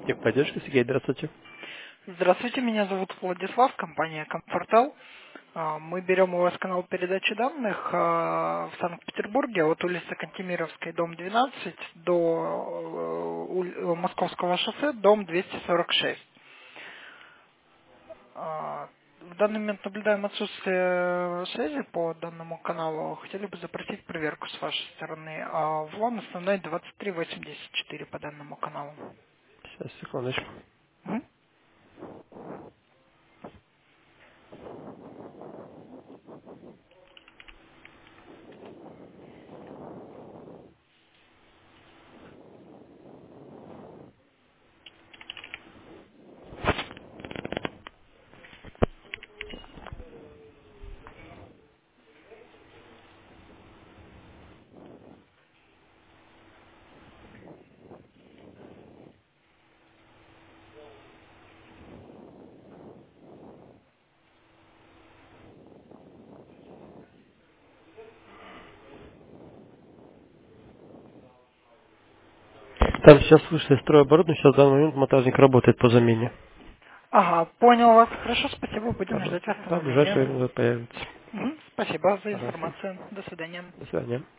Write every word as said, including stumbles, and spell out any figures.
Техподдержка, Сергей, здравствуйте. Здравствуйте, меня зовут Владислав, компания Комфортал. А, Мы берем у вас канал передачи данных а, в Санкт-Петербурге от улицы Кантемировской, дом двенадцать, до э, уль- Московского шоссе, дом двести сорок шесть. А, В данный момент наблюдаем отсутствие связи по данному каналу. Хотели бы запросить проверку с вашей стороны. А Влом основной двадцать три восемьдесят четыре по данному каналу. Сейчас, секундочку. Мгм. Там сейчас вышли стройоборудование, сейчас в данный момент монтажник работает по замене. Ага, понял вас. Хорошо, спасибо. Будем Ага. ждать Да, в ближайшее восстановления. время появится. Мгм. Спасибо за Ага. информацию. До свидания. До свидания.